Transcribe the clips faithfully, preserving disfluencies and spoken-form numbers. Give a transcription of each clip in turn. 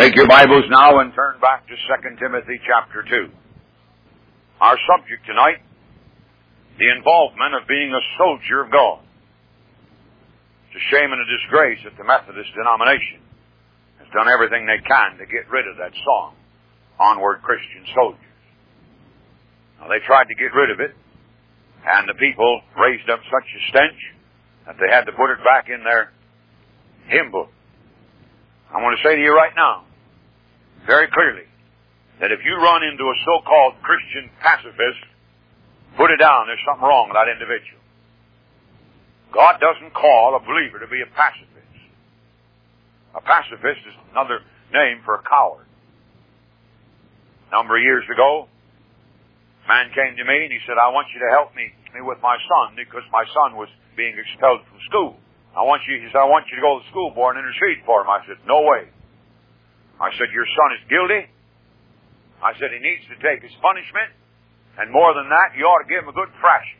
Take your Bibles now and turn back to Second Timothy chapter two. Our subject tonight, the involvement of being a soldier of God. It's a shame and a disgrace that the Methodist denomination has done everything they can to get rid of that song, Onward Christian Soldiers. Now, they tried to get rid of it, and the people raised up such a stench that they had to put it back in their hymn book. I want to say to you right now, very clearly, that if you run into a so-called Christian pacifist, put it down. There's something wrong with that individual. God doesn't call a believer to be a pacifist. A pacifist is another name for a coward. A number of years ago, a man came to me and he said, I want you to help me, me with my son because my son was being expelled from school. I want you, he said, I want you to go to the school board and intercede for him. I said, no way. I said, your son is guilty. I said, he needs to take his punishment. And more than that, you ought to give him a good thrashing.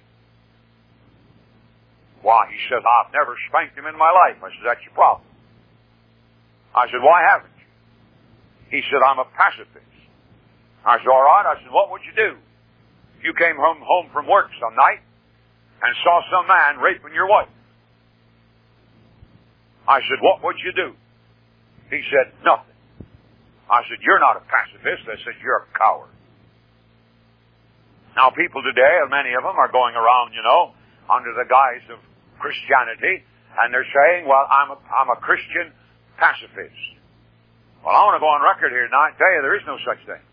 Why? He said, I've never spanked him in my life. I said, that's your problem. I said, why haven't you? He said, I'm a pacifist. I said, all right. I said, what would you do if you came home, home from work some night and saw some man raping your wife? I said, what would you do? He said, nothing. I said, you're not a pacifist. I said, you're a coward. Now, people today, many of them are going around, you know, under the guise of Christianity, and they're saying, well, I'm a, I'm a Christian pacifist. Well, I want to go on record here tonight and tell you there is no such thing.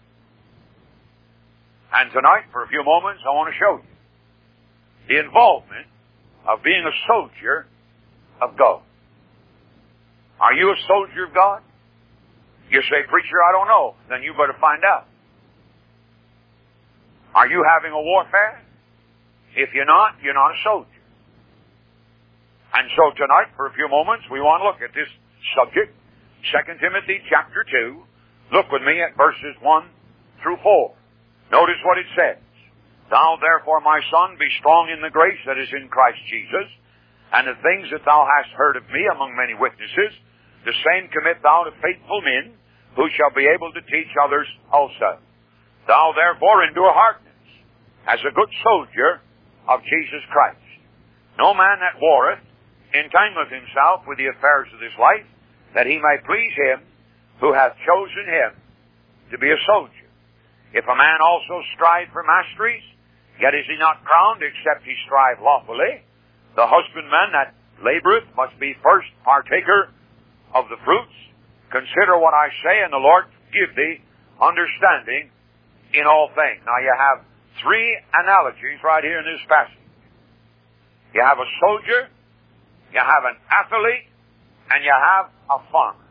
And tonight, for a few moments, I want to show you the involvement of being a soldier of God. Are you a soldier of God? You say, preacher, I don't know. Then you better find out. Are you having a warfare? If you're not, you're not a soldier. And so tonight, for a few moments, we want to look at this subject, Second Timothy chapter two. Look with me at verses one through four. Notice what it says. Thou therefore, my son, be strong in the grace that is in Christ Jesus, and the things that thou hast heard of me among many witnesses, the same commit thou to faithful men, who shall be able to teach others also. Thou therefore endure hardness, as a good soldier of Jesus Christ. No man that warreth entangleth himself with the affairs of this life, that he may please him who hath chosen him to be a soldier. If a man also strive for masteries, yet is he not crowned, except he strive lawfully. The husbandman that laboureth must be first partaker of the fruits. Consider what I say, and the Lord give thee understanding in all things. Now you have three analogies right here in this passage. You have a soldier, you have an athlete, and you have a farmer.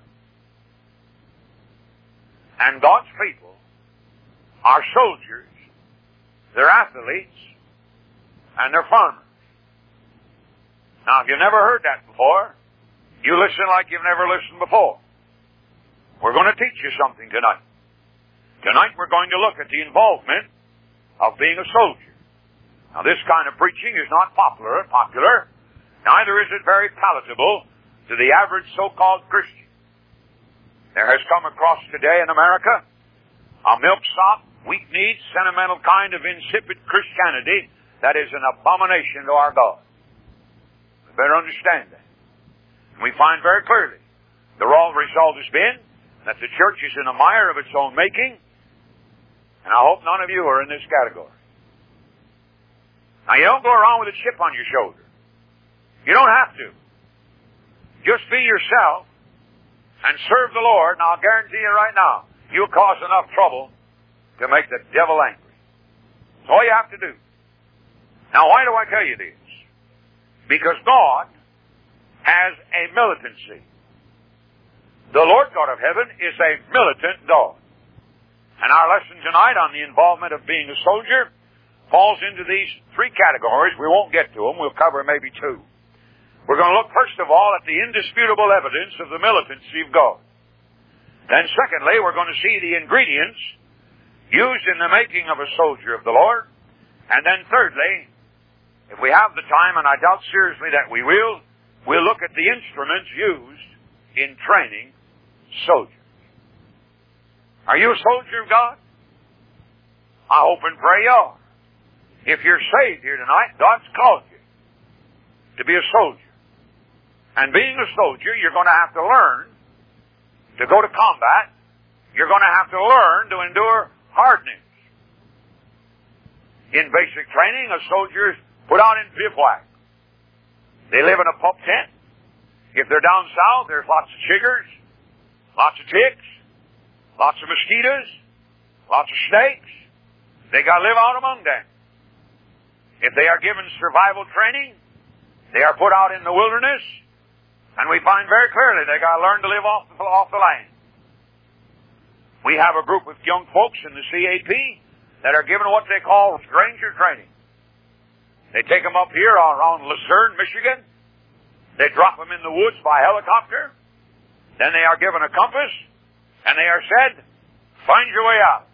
And God's people are soldiers, they're athletes, and they're farmers. Now, if you've never heard that before, you listen like you've never listened before. We're going to teach you something tonight. Tonight we're going to look at the involvement of being a soldier. Now, this kind of preaching is not popular, popular. Neither is it very palatable to the average so-called Christian. There has come across today in America a milksop, weak-kneed, sentimental kind of insipid Christianity that is an abomination to our God. We better understand that. We find very clearly the raw result has been that the church is in a mire of its own making, and I hope none of you are in this category. Now, you don't go around with a chip on your shoulder. You don't have to. Just be yourself and serve the Lord, and I'll guarantee you right now, you'll cause enough trouble to make the devil angry. That's all you have to do. Now, why do I tell you this? Because God has a militancy. The Lord God of heaven is a militant God. And our lesson tonight on the involvement of being a soldier falls into these three categories. We won't get to them. We'll cover maybe two. We're going to look first of all at the indisputable evidence of the militancy of God. Then secondly, we're going to see the ingredients used in the making of a soldier of the Lord. And then thirdly, if we have the time, and I doubt seriously that we will, we'll look at the instruments used in training soldiers. Are you a soldier of God? I hope and pray you are. If you're saved here tonight, God's called you to be a soldier. And being a soldier, you're going to have to learn to go to combat. You're going to have to learn to endure hardness. In basic training, a soldier is put out in bivouac. They live in a pup tent. If they're down south, there's lots of chiggers, lots of ticks, lots of mosquitoes, lots of snakes. They got to live out among them. If they are given survival training, they are put out in the wilderness, and we find very clearly they got to learn to live off the, off the land. We have a group of young folks in the C A P that are given what they call ranger training. They take them up here around Lucerne, Michigan. They drop them in the woods by helicopter. Then they are given a compass, and they are said, find your way out.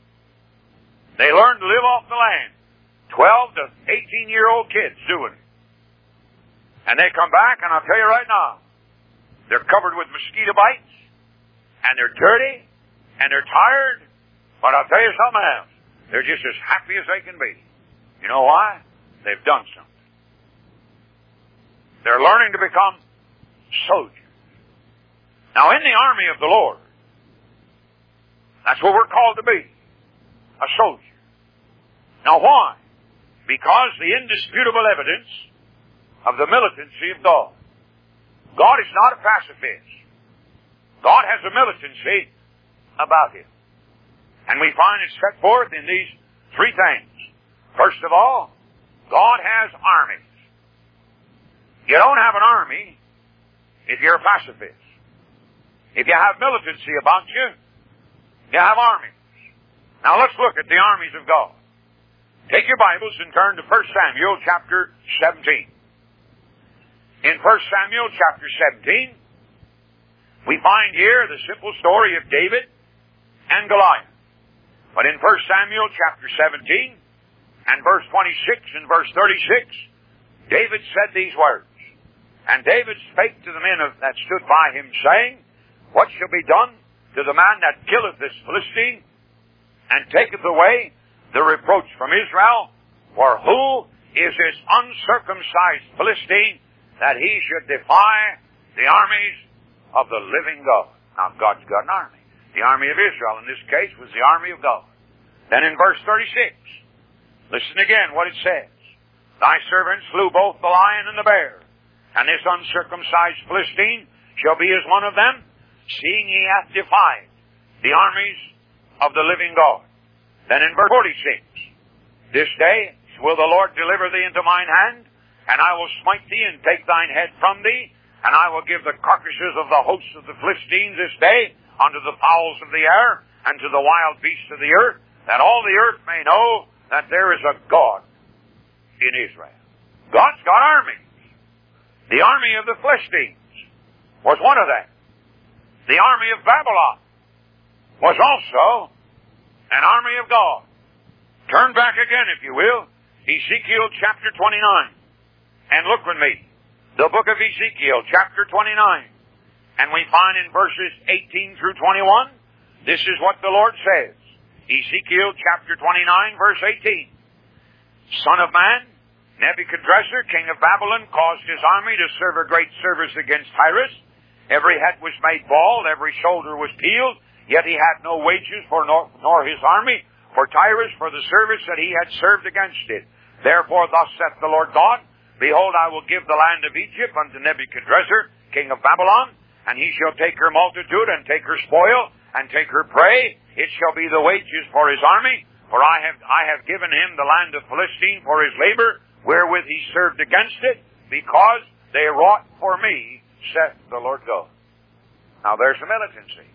They learn to live off the land. Twelve to eighteen-year-old kids doing it. And they come back, and I'll tell you right now, they're covered with mosquito bites, and they're dirty, and they're tired, but I'll tell you something else. They're just as happy as they can be. You know why? They've done something. They're learning to become soldiers. Now, in the army of the Lord, that's what we're called to be, a soldier. Now, why? Because the indisputable evidence of the militancy of God. God is not a pacifist. God has a militancy about Him. And we find it set forth in these three things. First of all, God has armies. You don't have an army if you're a pacifist. If you have militancy about you, you have armies. Now let's look at the armies of God. Take your Bibles and turn to First Samuel chapter seventeen. In First Samuel chapter seventeen, we find here the simple story of David and Goliath. But in First Samuel chapter seventeen and verse twenty-six and verse thirty-six, David said these words, and David spake to the men of, that stood by him, saying, what shall be done to the man that killeth this Philistine, and taketh away the reproach from Israel? For who is this uncircumcised Philistine, that he should defy the armies of the living God? Now, God's got an army. The army of Israel, in this case, was the army of God. Then in verse thirty-six, listen again what it says. Thy servant slew both the lion and the bear, and this uncircumcised Philistine shall be as one of them, seeing he hath defied the armies of the living God. Then in verse forty-six, this day will the Lord deliver thee into mine hand, and I will smite thee and take thine head from thee, and I will give the carcasses of the hosts of the Philistines this day unto the fowls of the air, and to the wild beasts of the earth, that all the earth may know that there is a God in Israel. God's got armies. The army of the Philistines was one of them. The army of Babylon was also an army of God. Turn back again, if you will, Ezekiel chapter twenty-nine, and look with me. The book of Ezekiel chapter twenty-nine. And we find in verses eighteen through twenty-one, this is what the Lord says. Ezekiel chapter twenty-nine, verse eighteen. Son of man, Nebuchadnezzar, king of Babylon, caused his army to serve a great service against Tyrus. Every head was made bald, every shoulder was peeled, yet he had no wages for nor, nor his army for Tyrus for the service that he had served against it. Therefore thus saith the Lord God, behold, I will give the land of Egypt unto Nebuchadnezzar, king of Babylon, and he shall take her multitude, and take her spoil, and take her prey. It shall be the wages for his army, for I have I have given him the land of Philistine for his labor, wherewith he served against it, because they wrought for me, saith the Lord God. Now there's a militancy.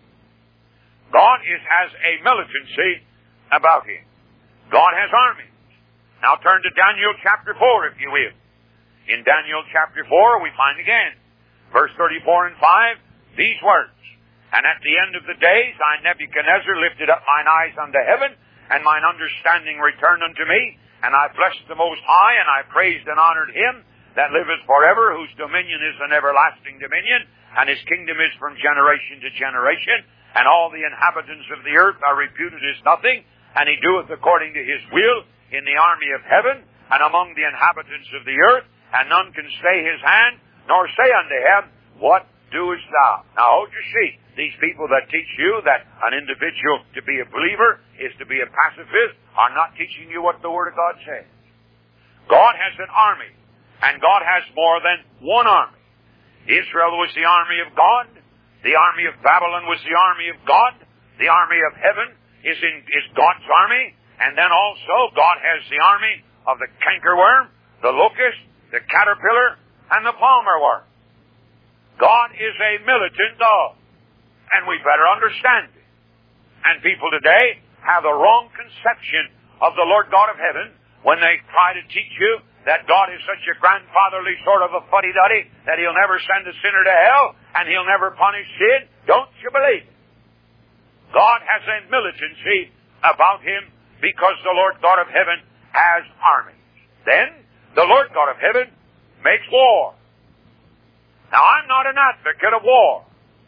God is, has a militancy about him. God has armies. Now turn to Daniel chapter four, if you will. In Daniel chapter four, we find again, verse thirty-four and five, these words. And at the end of the days, I, Nebuchadnezzar, lifted up mine eyes unto heaven, and mine understanding returned unto me, and I blessed the Most High, and I praised and honored him that liveth forever, whose dominion is an everlasting dominion, and his kingdom is from generation to generation. and all the inhabitants of the earth are reputed as nothing, and he doeth according to his will in the army of heaven, and among the inhabitants of the earth, and none can stay his hand, nor say unto him, What doest thou? Now hold your seat. These people that teach you that an individual to be a believer is to be a pacifist are not teaching you what the Word of God says. God has an army, and God has more than one army. Israel was the army of God. The army of Babylon was the army of God. The army of heaven is in is God's army. And then also God has the army of the cankerworm, the locust, the caterpillar, and the palmer worm. God is a militant God, and we better understand it. And people today have the wrong conception of the Lord God of heaven when they try to teach you that God is such a grandfatherly sort of a fuddy-duddy that He'll never send a sinner to hell and He'll never punish sin. Don't you believe it? God has a militancy about Him because the Lord God of heaven has armies. Then, the Lord God of heaven makes war. Now, I'm not an advocate of war.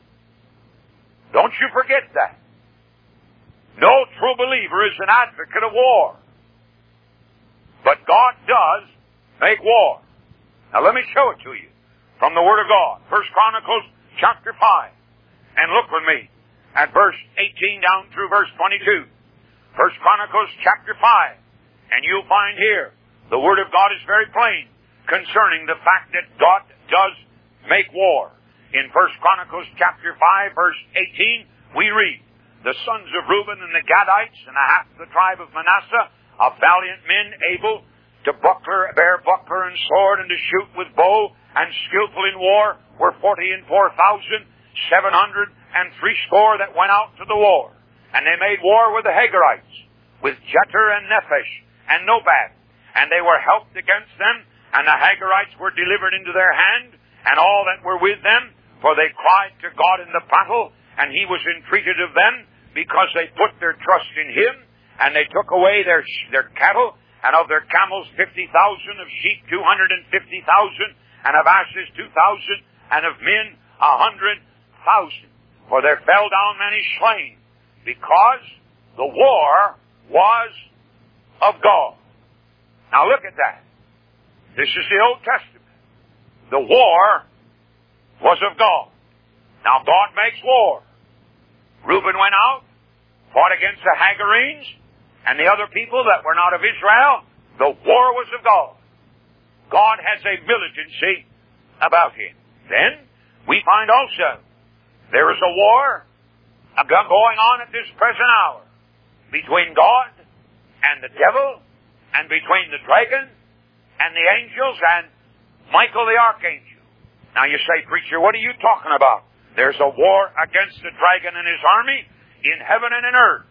Don't you forget that. No true believer is an advocate of war. But God does make war. Now let me show it to you from the Word of God. First Chronicles chapter five. And look with me at verse eighteen down through verse twenty-two. First Chronicles chapter five. And you'll find here the Word of God is very plain concerning the fact that God does make war. In First Chronicles chapter five verse eighteen we read, The sons of Reuben and the Gadites and a half the tribe of Manasseh, of valiant men able to buckler, bear buckler and sword and to shoot with bow and skillful in war, were forty and four thousand seven hundred and threescore that went out to the war. And they made war with the Hagarites, with Jeter and Nephesh and Nobad. And they were helped against them, and the Hagarites were delivered into their hand, and all that were with them, for they cried to God in the battle, and He was entreated of them, because they put their trust in Him, and they took away their their cattle, and of their camels fifty thousand, of sheep two hundred and fifty thousand, and of asses two thousand, and of men a hundred thousand. For there fell down many slain, because the war was of God. Now look at that. This is the Old Testament. The war was of God. Now God makes war. Reuben went out, fought against the Hagarenes, and the other people that were not of Israel. The war was of God. God has a militancy about Him. Then, we find also, there is a war going on at this present hour between God and the devil, and between the dragon and the angels and Michael the archangel. Now you say, preacher, what are you talking about? There's a war against the dragon and his army in heaven and in earth.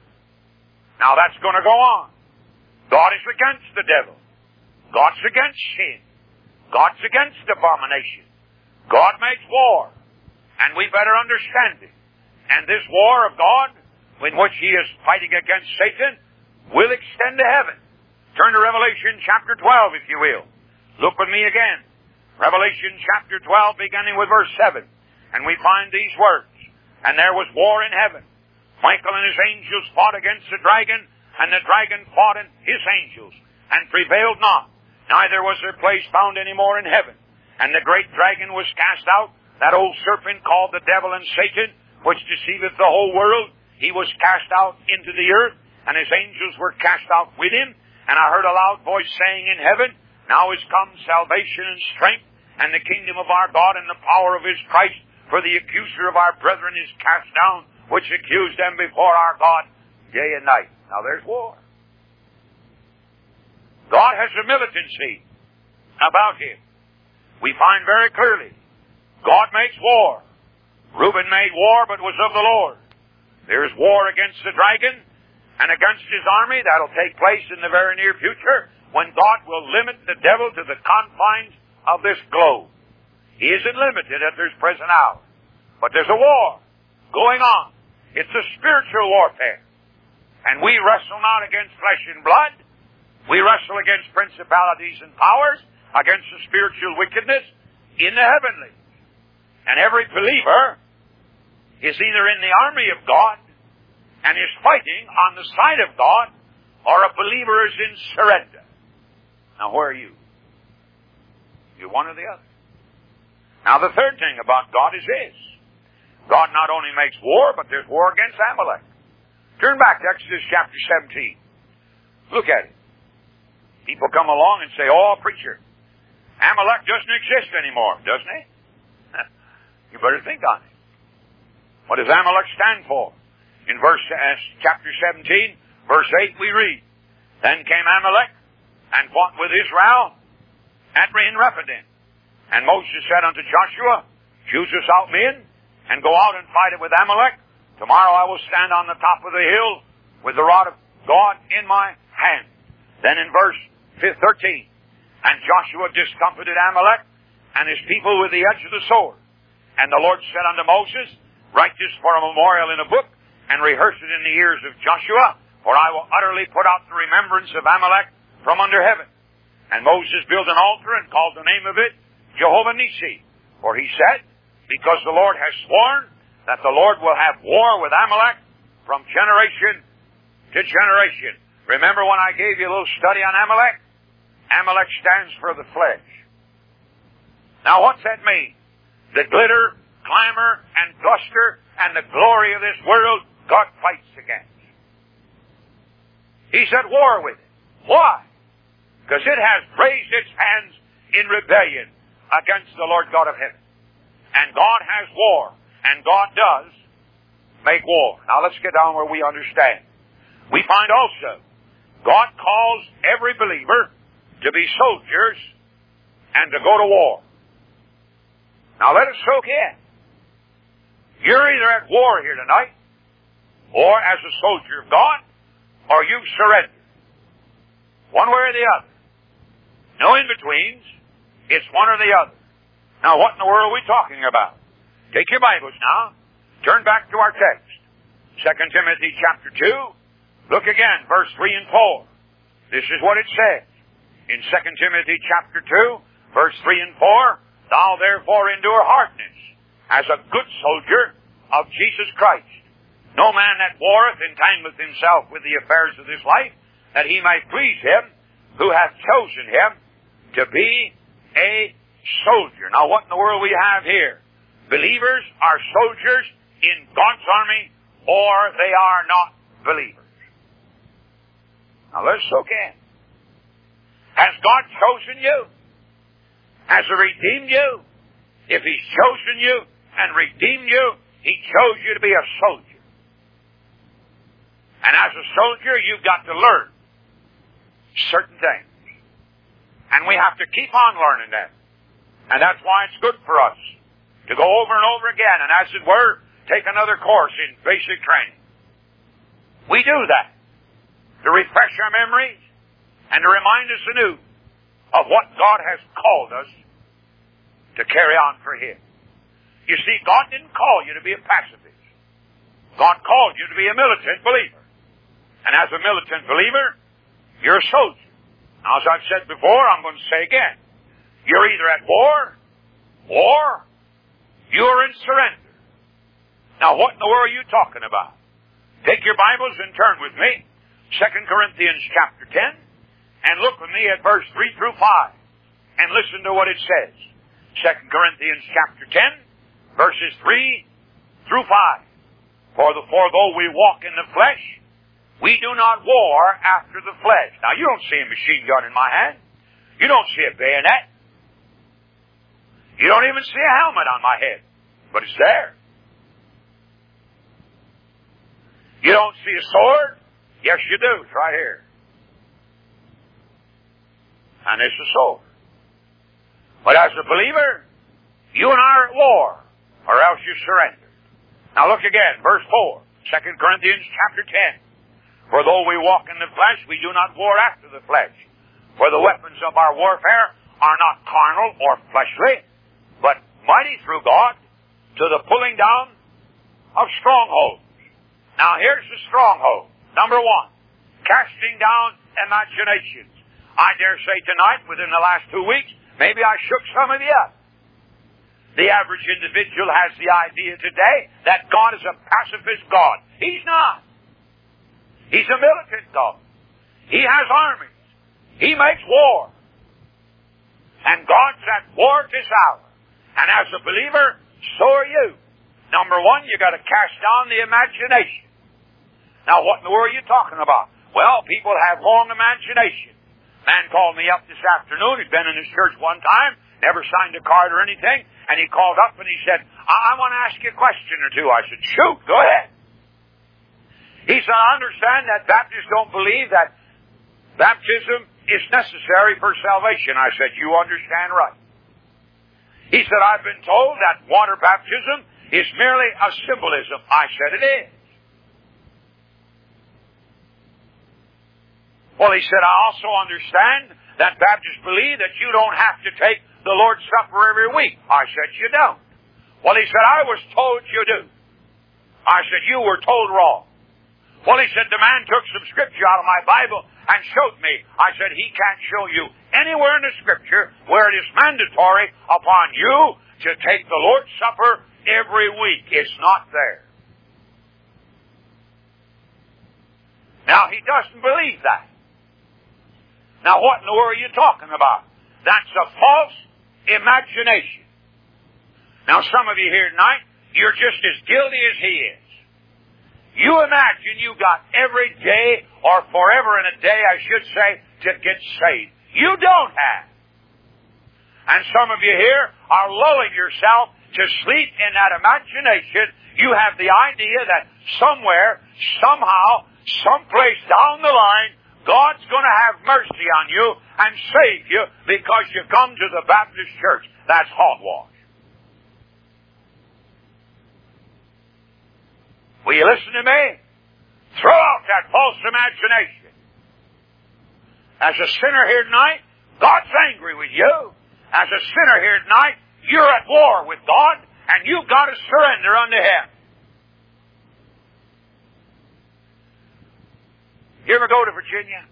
Now that's going to go on. God is against the devil. God's against sin. God's against abomination. God makes war. And we better understand it. And this war of God, in which He is fighting against Satan, will extend to heaven. Turn to Revelation chapter twelve, if you will. Look with me again. Revelation chapter twelve, beginning with verse seven. And we find these words. And there was war in heaven. Michael and his angels fought against the dragon, and the dragon fought in his angels, and prevailed not. Neither was there place found any more in heaven. And the great dragon was cast out, that old serpent called the devil and Satan, which deceiveth the whole world. He was cast out into the earth, and his angels were cast out with him. And I heard a loud voice saying in heaven, Now is come salvation and strength, and the kingdom of our God and the power of His Christ, for the accuser of our brethren is cast down, which accused them before our God day and night. Now there's war. God has a militancy about Him. We find very clearly, God makes war. Reuben made war, but was of the Lord. There's war against the dragon and against his army. That'll take place in the very near future, when God will limit the devil to the confines of this globe. He isn't limited at this present hour. But there's a war going on. It's a spiritual warfare. And we wrestle not against flesh and blood. We wrestle against principalities and powers, against the spiritual wickedness in the heavenlies. And every believer is either in the army of God and is fighting on the side of God, or a believer is in surrender. Now, where are you? You're one or the other. Now, the third thing about God is this. God not only makes war, but there's war against Amalek. Turn back to Exodus chapter seventeen. Look at it. People come along and say, oh, preacher, Amalek doesn't exist anymore, doesn't he? You better think on it. What does Amalek stand for? In verse uh, chapter seventeen, verse eight, we read, Then came Amalek and fought with Israel at in Rephidim. And Moses said unto Joshua, Choose us out men, and go out and fight it with Amalek. Tomorrow I will stand on the top of the hill with the rod of God in my hand. Then in verse thirteen, And Joshua discomfited Amalek and his people with the edge of the sword. And the Lord said unto Moses, Write this for a memorial in a book, and rehearse it in the ears of Joshua, for I will utterly put out the remembrance of Amalek from under heaven. And Moses built an altar and called the name of it Jehovah Nissi. For he said, Because the Lord has sworn that the Lord will have war with Amalek from generation to generation. Remember when I gave you a little study on Amalek? Amalek stands for the flesh. Now what's that mean? The glitter, clamor, and bluster, and the glory of this world, God fights against. He's at war with it. Why? Because it has raised its hands in rebellion against the Lord God of heaven. And God has war, and God does make war. Now let's get down where we understand. We find also, God calls every believer to be soldiers and to go to war. Now let us soak in. You're either at war here tonight, or as a soldier of God, or you've surrendered. One way or the other. No in-betweens. It's one or the other. Now what in the world are we talking about? Take your Bibles now. Turn back to our text. Second Timothy chapter two. Look again, verse three and four. This is what it says. In Second Timothy chapter two, verse three and four, Thou therefore endure hardness as a good soldier of Jesus Christ. No man that warreth entangleth himself with the affairs of this life, that he might please him who hath chosen him to be a soldier. Now what in the world we have here? Believers are soldiers in God's army, or they are not believers. Now let's soak in. Has God chosen you? Has He redeemed you? If He's chosen you and redeemed you, He chose you to be a soldier. And as a soldier, you've got to learn certain things. And we have to keep on learning them. And that's why it's good for us to go over and over again and, as it were, take another course in basic training. We do that to refresh our memories and to remind us anew of what God has called us to carry on for Him. You see, God didn't call you to be a pacifist. God called you to be a militant believer. And as a militant believer, you're a soldier. Now, as I've said before, I'm going to say again. You're either at war, or you're in surrender. Now, what in the world are you talking about? Take your Bibles and turn with me, Second Corinthians chapter ten, and look with me at verse three through five, and listen to what it says. Second Corinthians chapter ten, verses three through five. For, the, for though we walk in the flesh, we do not war after the flesh. Now, you don't see a machine gun in my hand. You don't see a bayonet. You don't even see a helmet on my head. But it's there. You don't see a sword? Yes, you do. It's right here. And it's a sword. But as a believer, you and I are at war, or else you surrender. Now look again, verse four, Second Corinthians chapter ten. For though we walk in the flesh, we do not war after the flesh. For the weapons of our warfare are not carnal or fleshly, but mighty through God to the pulling down of strongholds. Now here's the stronghold. Number one, casting down imaginations. I dare say tonight, within the last two weeks, maybe I shook some of you up. The average individual has the idea today that God is a pacifist God. He's not. He's a militant God. He has armies. He makes war. And God's at war this hour. And as a believer, so are you. Number one, you got to cast down the imagination. Now, what in the world are you talking about? Well, people have long imagination. Man called me up this afternoon. He'd been in his church one time, never signed a card or anything, and he called up and he said, I, I want to ask you a question or two. I said, shoot, go ahead. He said, I understand that Baptists don't believe that baptism is necessary for salvation. I said, you understand right. He said, I've been told that water baptism is merely a symbolism. I said, it is. Well, he said, I also understand that Baptists believe that you don't have to take the Lord's Supper every week. I said, you don't. Well, he said, I was told you do. I said, you were told wrong. Well, he said, the man took some scripture out of my Bible and showed me. I said, he can't show you anywhere in the scripture where it is mandatory upon you to take the Lord's Supper every week. It's not there. Now, he doesn't believe that. Now, what in the world are you talking about? That's a false imagination. Now, some of you here tonight, you're just as guilty as he is. You imagine you got every day, or forever in a day, I should say, to get saved. You don't have. And some of you here are lulling yourself to sleep in that imagination. You have the idea that somewhere, somehow, someplace down the line, God's going to have mercy on you and save you because you come to the Baptist church. That's hogwash. Will you listen to me? Throw out that false imagination. As a sinner here tonight, God's angry with you. As a sinner here tonight, you're at war with God, and you've got to surrender unto Him. You ever go to Virginia?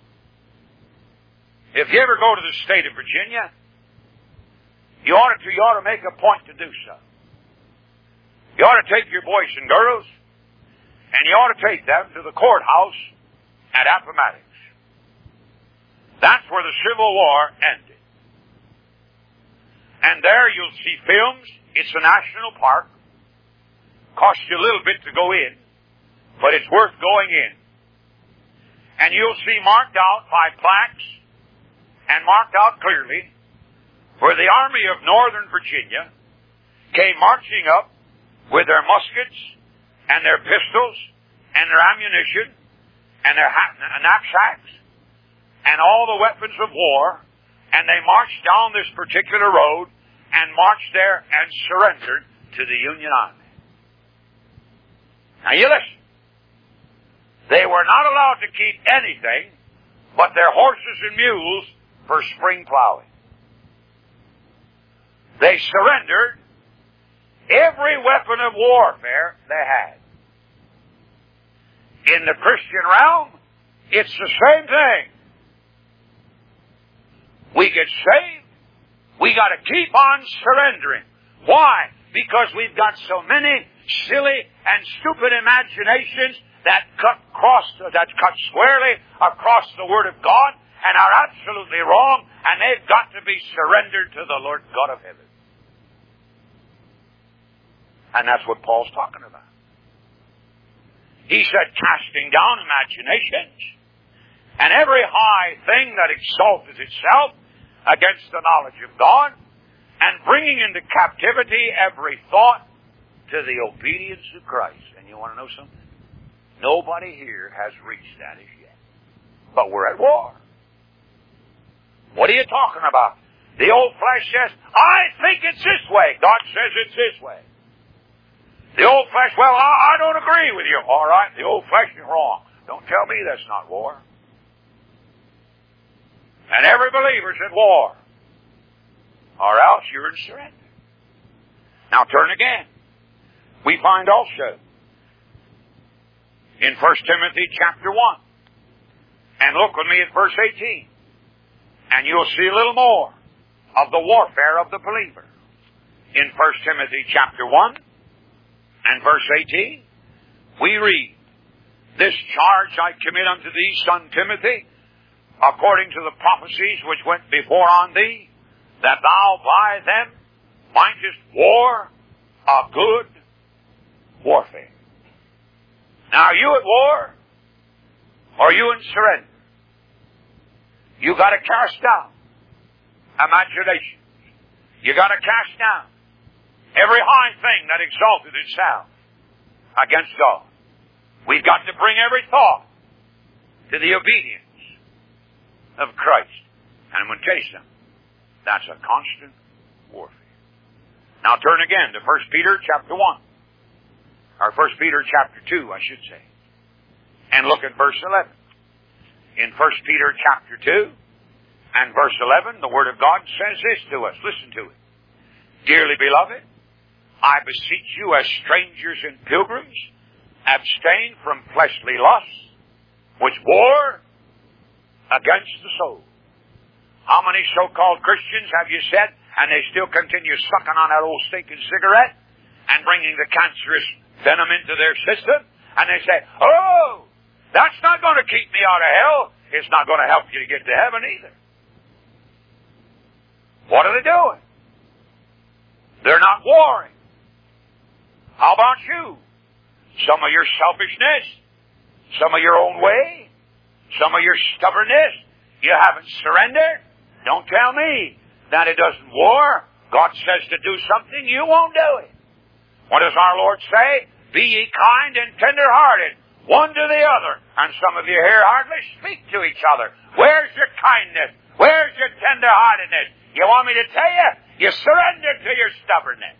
If you ever go to the state of Virginia, you ought to, you ought to make a point to do so. You ought to take your boys and girls, and you ought to take them to the courthouse at Appomattox. That's where the Civil War ended. And there you'll see films. It's a national park. Costs you a little bit to go in, but it's worth going in. And you'll see marked out by plaques and marked out clearly where the Army of Northern Virginia came marching up with their muskets and their pistols and their ammunition and their knapsacks and all the weapons of war, and they marched down this particular road and marched there and surrendered to the Union Army. Now you listen. They were not allowed to keep anything but their horses and mules for spring plowing. They surrendered every weapon of warfare they had. In the Christian realm, it's the same thing. We get saved, we got to keep on surrendering. Why? Because we've got so many silly and stupid imaginations that cut cross, that cut squarely across the Word of God and are absolutely wrong, and they've got to be surrendered to the Lord God of heaven. And that's what Paul's talking about. He said, casting down imaginations and every high thing that exalteth itself against the knowledge of God, and bringing into captivity every thought to the obedience of Christ. And you want to know something? Nobody here has reached that as yet. But we're at war. What are you talking about? The old flesh says, I think it's this way. God says it's this way. The old flesh, well, I, I don't agree with you. All right, the old flesh is wrong. Don't tell me that's not war. And every believer's at war. Or else you're in surrender. Now turn again. We find also in First Timothy chapter one. And look with me at verse eighteen. And you'll see a little more of the warfare of the believer. in First Timothy chapter one and verse eighteen, we read, "This charge I commit unto thee, son Timothy, according to the prophecies which went before on thee, that thou by them mightest war a good warfare." Now, are you at war? Or are you in surrender? You got to cast down imaginations. You got to cast down every high thing that exalted itself against God. We've got to bring every thought to the obedience of Christ. And I'm going to tell you something. That's a constant warfare. Now turn again to First Peter chapter one. Or First Peter chapter two, I should say. And look at verse eleven. In First Peter chapter two and verse eleven, the Word of God says this to us. Listen to it. "Dearly beloved, I beseech you as strangers and pilgrims, abstain from fleshly lusts, which war against the soul." How many so-called Christians have you said, and they still continue sucking on that old stinking cigarette and bringing the cancerous venom into their system? And they say, "Oh, that's not going to keep me out of hell. It's not going to help you to get to heaven either." What are they doing? They're not warring. How about you? Some of your selfishness, some of your own way, some of your stubbornness, you haven't surrendered. Don't tell me that it doesn't war. God says to do something, you won't do it. What does our Lord say? "Be ye kind and tender-hearted, one to the other." And some of you here hardly speak to each other. Where's your kindness? Where's your tender-heartedness? You want me to tell you? You surrender to your stubbornness.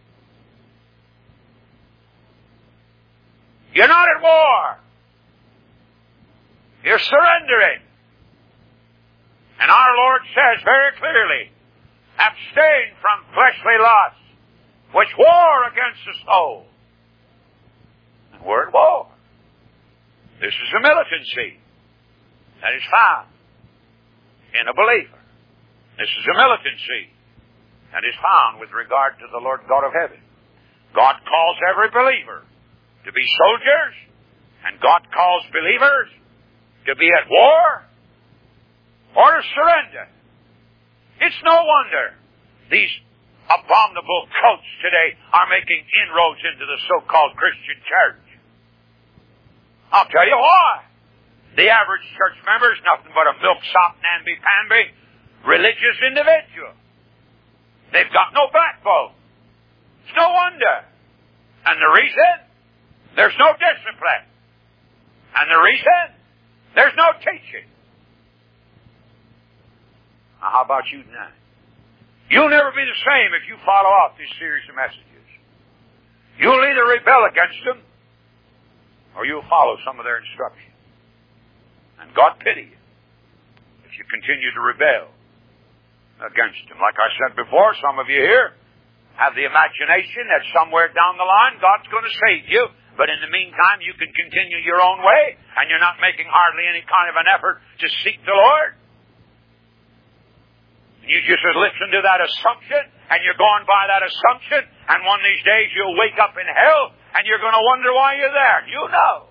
You're not at war. You're surrendering. And our Lord says very clearly, "Abstain from fleshly lusts, which war against the soul." And we're at war. This is a militancy that is found in a believer. This is a militancy that is found with regard to the Lord God of heaven. God calls every believer to be soldiers, and God calls believers to be at war or to surrender. It's no wonder these abominable cults today are making inroads into the so-called Christian church. I'll tell you why. The average church member is nothing but a milksop, namby-pamby, religious individual. They've got no backbone. It's no wonder. And the reason? There's no discipline. And the reason? There's no teaching. Now, how about you tonight? You'll never be the same if you follow out this series of messages. You'll either rebel against them, or you'll follow some of their instructions. And God pity you if you continue to rebel against them. Like I said before, some of you here have the imagination that somewhere down the line God's going to save you, but in the meantime you can continue your own way, and you're not making hardly any kind of an effort to seek the Lord. You just listen to that assumption, and you're going by that assumption, and one of these days you'll wake up in hell, and you're going to wonder why you're there. You know.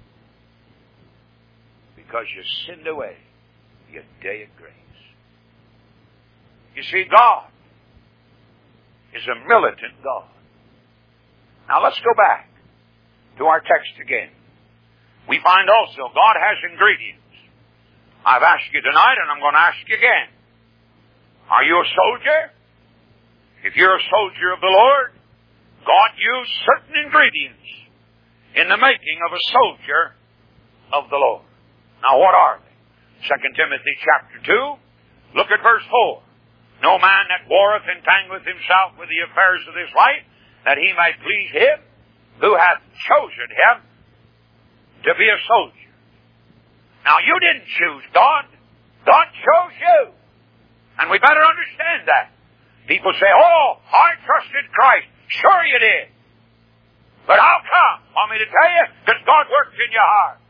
Because you sinned away your day of grace. You see, God is a militant God. Now let's go back to our text again. We find also God has ingredients. I've asked you tonight, and I'm going to ask you again. Are you a soldier? If you're a soldier of the Lord, God used certain ingredients in the making of a soldier of the Lord. Now what are they? Second Timothy chapter two, look at verse four. "No man that warreth entangleth himself with the affairs of this life, that he might please him who hath chosen him to be a soldier." Now you didn't choose God. God chose you. And we better understand that. People say, "Oh, I trusted Christ." Sure you did. But how come? Want me to tell you? Because God works in your heart.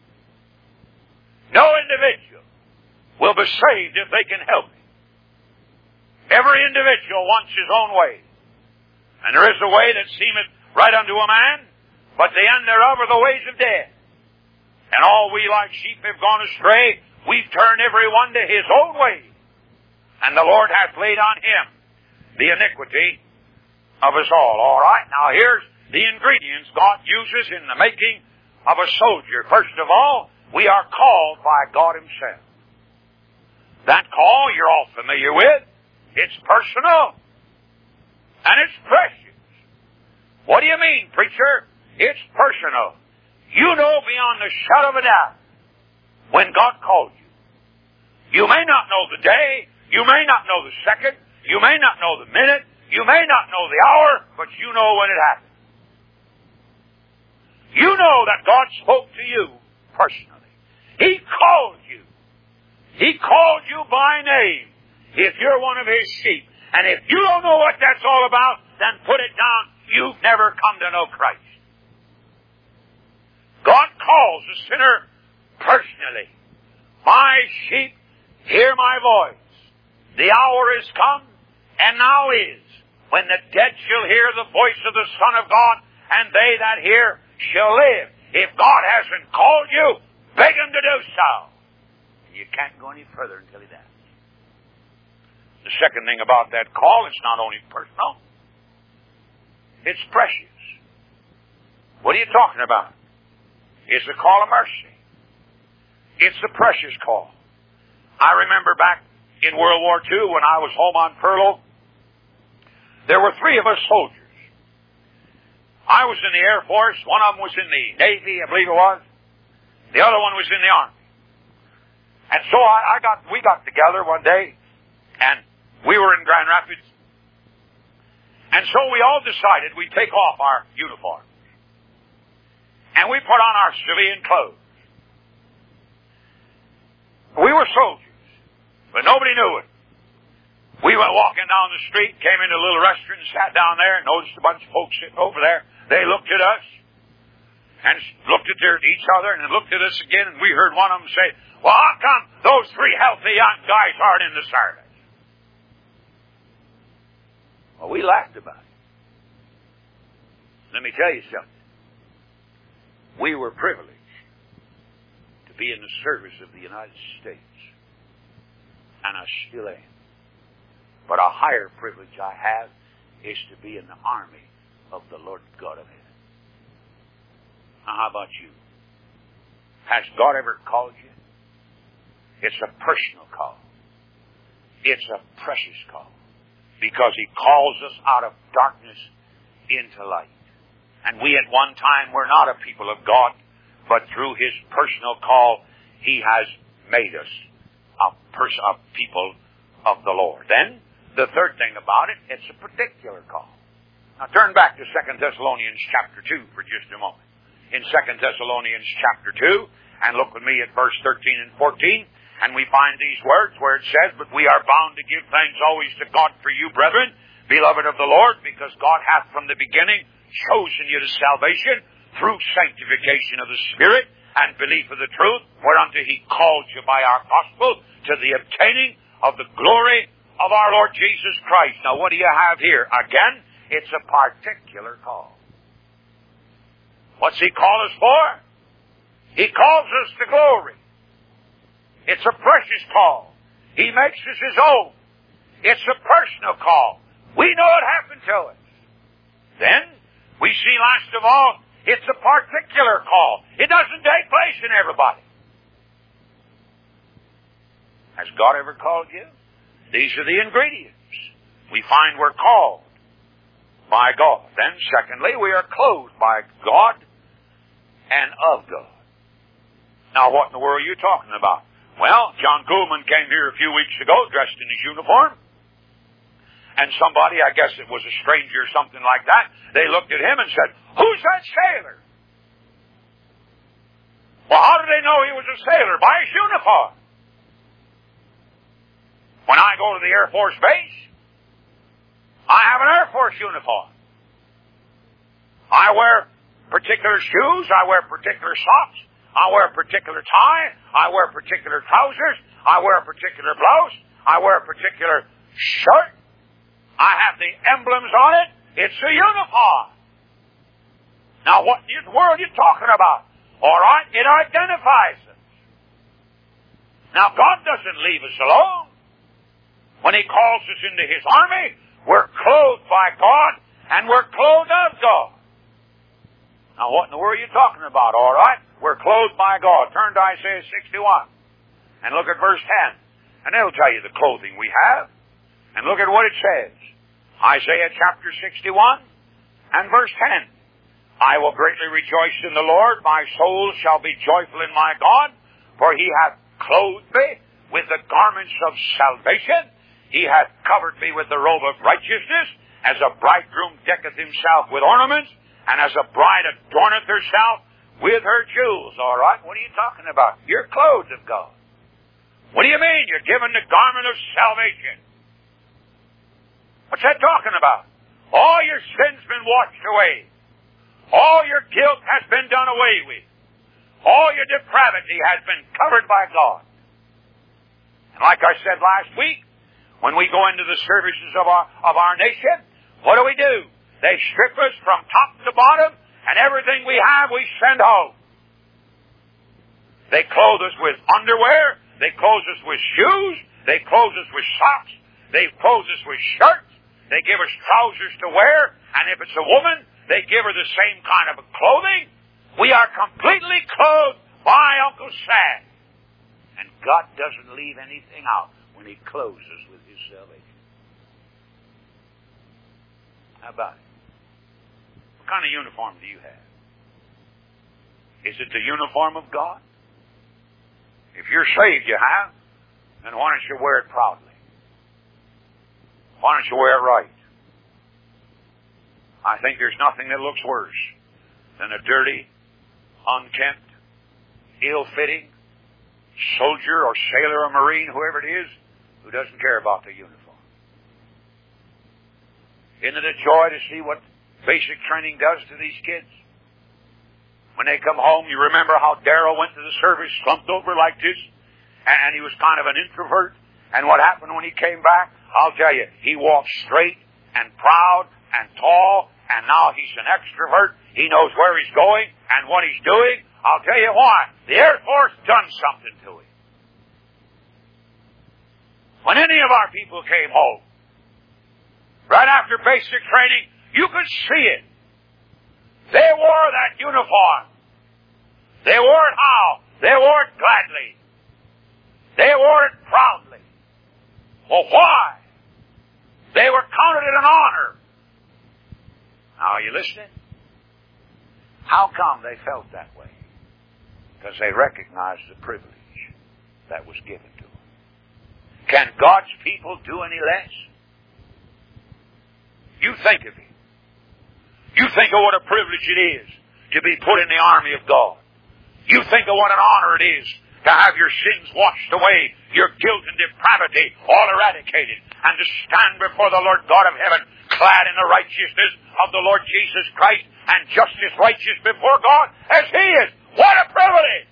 No individual will be saved if they can help it. Every individual wants his own way. And there is a way that seemeth right unto a man, but the end thereof are the ways of death. And all we like sheep have gone astray. We've turned every one to his own way. And the Lord hath laid on him the iniquity of us all. All right, now here's the ingredients God uses in the making of a soldier. First of all, we are called by God himself. That call you're all familiar with. It's personal. And it's precious. What do you mean, preacher? It's personal. You know beyond the shadow of a doubt when God called you. You may not know the day. You may not know the second. You may not know the minute. You may not know the hour, but you know when it happened. You know that God spoke to you personally. He called you. He called you by name if you're one of his sheep. And if you don't know what that's all about, then put it down. You've never come to know Christ. God calls a sinner personally. My sheep, hear my voice. The hour is come, and now is, when the dead shall hear the voice of the Son of God, and they that hear shall live. If God hasn't called you, beg him to do so. And you can't go any further until he does. The second thing about that call, it's not only personal, it's precious. What are you talking about? It's a call of mercy. It's a precious call. I remember back in World War Two when I was home on furlough, there were three of us soldiers. I was in the Air Force. One of them was in the Navy, I believe it was. The other one was in the Army. And so I, I got, we got together one day, and we were in Grand Rapids. And so we all decided we'd take off our uniforms. And we put on our civilian clothes. We were soldiers, but nobody knew it. We went walking down the street, came into a little restaurant, sat down there, and noticed a bunch of folks sitting over there. They looked at us, and looked at their, each other, and then looked at us again, and we heard one of them say, well, how come those three healthy young guys aren't in the service? Well, we laughed about it. Let me tell you something. We were privileged to be in the service of the United States. And I still am. But a higher privilege I have is to be in the army of the Lord God of heaven. Now, how about you? Has God ever called you? It's a personal call. It's a precious call. Because he calls us out of darkness into light. And we at one time were not a people of God, but through his personal call, he has made us a, pers- a people of the Lord. Then, the third thing about it, it's a particular call. Now turn back to Second Thessalonians chapter two for just a moment. In Second Thessalonians chapter two, and look with me at verse thirteen and fourteen, and we find these words where it says, but we are bound to give thanks always to God for you, brethren, beloved of the Lord, because God hath from the beginning chosen you to salvation through sanctification of the Spirit and belief of the truth, whereunto he called you by our gospel to the obtaining of the glory of our Lord Jesus Christ. Now what do you have here? Again, it's a particular call. What's he call us for? He calls us to glory. It's a precious call. He makes us his own. It's a personal call. We know it happened to us. Then, we see last of all, it's a particular call. It doesn't take place in everybody. Has God ever called you? These are the ingredients. We find we're called by God. Then, secondly, we are clothed by God and of God. Now, what in the world are you talking about? Well, John Goulman came here a few weeks ago dressed in his uniform. And somebody, I guess it was a stranger or something like that, they looked at him and said, who's that sailor? Well, how did they know he was a sailor? By his uniform. When I go to the Air Force Base, I have an Air Force uniform. I wear particular shoes. I wear particular socks. I wear a particular tie. I wear particular trousers. I wear a particular blouse. I wear a particular shirt. I have the emblems on it. It's a uniform. Now, what in the world are you talking about? All right, it identifies us. Now, God doesn't leave us alone. When He calls us into His army, we're clothed by God, and we're clothed of God. Now, what in the world are you talking about? All right, we're clothed by God. Turn to Isaiah sixty-one, and look at verse ten. And it'll tell you the clothing we have. And look at what it says. Isaiah chapter sixty-one and verse ten. I will greatly rejoice in the Lord. My soul shall be joyful in my God, for He hath clothed me with the garments of salvation. He hath covered me with the robe of righteousness, as a bridegroom decketh himself with ornaments, and as a bride adorneth herself with her jewels. All right, what are you talking about? You're clothed of God. What do you mean? You're given the garment of salvation. What's that talking about? All your sins been washed away. All your guilt has been done away with. All your depravity has been covered by God. And like I said last week, when we go into the services of our, of our nation, what do we do? They strip us from top to bottom, and everything we have we send home. They clothe us with underwear. They clothe us with shoes. They clothe us with socks. They clothe us with shirts. They give us trousers to wear. And if it's a woman, they give her the same kind of clothing. We are completely clothed by Uncle Sam. And God doesn't leave anything out when He clothes us with His salvation. How about it? What kind of uniform do you have? Is it the uniform of God? If you're saved, you have, then why don't you wear it proudly? Why don't you wear it right? I think there's nothing that looks worse than a dirty, unkempt, ill-fitting soldier or sailor or marine, whoever it is, who doesn't care about the uniform. Isn't it a joy to see what basic training does to these kids? When they come home, you remember how Darrell went to the service, slumped over like this, and he was kind of an introvert. And what happened when he came back? I'll tell you, he walked straight and proud and tall, and now he's an extrovert. He knows where he's going and what he's doing. I'll tell you why. The Air Force done something to him. When any of our people came home, right after basic training, you could see it. They wore that uniform. They wore it how? They wore it gladly. They wore it proudly. Well, why? They were counted it an honor. Now, are you listening? How come they felt that way? Because they recognized the privilege that was given to them. Can God's people do any less? You think of it. You think of what a privilege it is to be put in the army of God. You think of what an honor it is to have your sins washed away, your guilt and depravity all eradicated, and to stand before the Lord God of heaven, clad in the righteousness of the Lord Jesus Christ, and just as righteous before God as He is. What a privilege!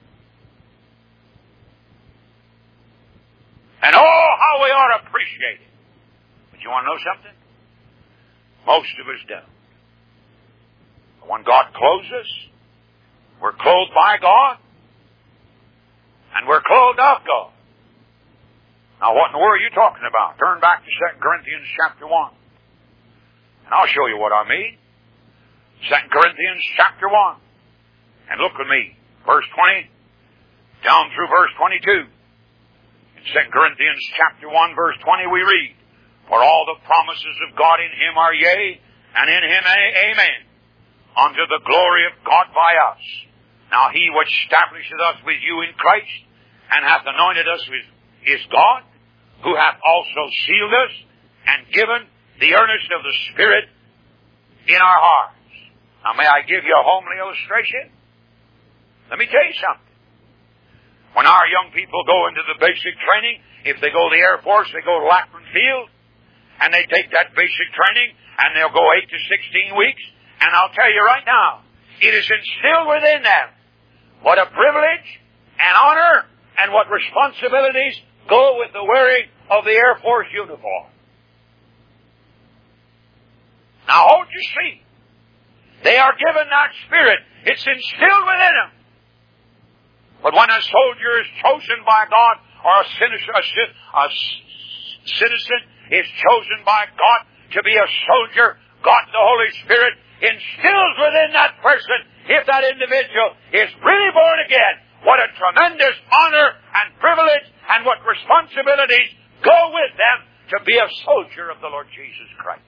And oh, how we ought to appreciate it. But you want to know something? Most of us don't. When God clothes us, we're clothed by God, and we're clothed of God. Now, what in the world are you talking about? Turn back to Second Corinthians chapter one. And I'll show you what I mean. Second Corinthians chapter one. And look with me. Verse twenty, down through verse twenty-two. In Second Corinthians chapter one, verse twenty, we read, For all the promises of God in Him are yea, and in Him amen, unto the glory of God by us. Now He which establisheth us with you in Christ, and hath anointed us with is God, who hath also sealed us, and given the earnest of the Spirit in our hearts. Now may I give you a homely illustration? Let me tell you something. When our young people go into the basic training, if they go to the Air Force, they go to Lackland Field, and they take that basic training, and they'll go eight to sixteen weeks, and I'll tell you right now, it is instilled within them what a privilege and honor and what responsibilities go with the wearing of the Air Force uniform. Now hold your seat. They are given that Spirit. It's instilled within them. But when a soldier is chosen by God, or a citizen, a citizen is chosen by God to be a soldier, God the Holy Spirit instills within that person, if that individual is really born again, what a tremendous honor and privilege and what responsibilities go with them to be a soldier of the Lord Jesus Christ.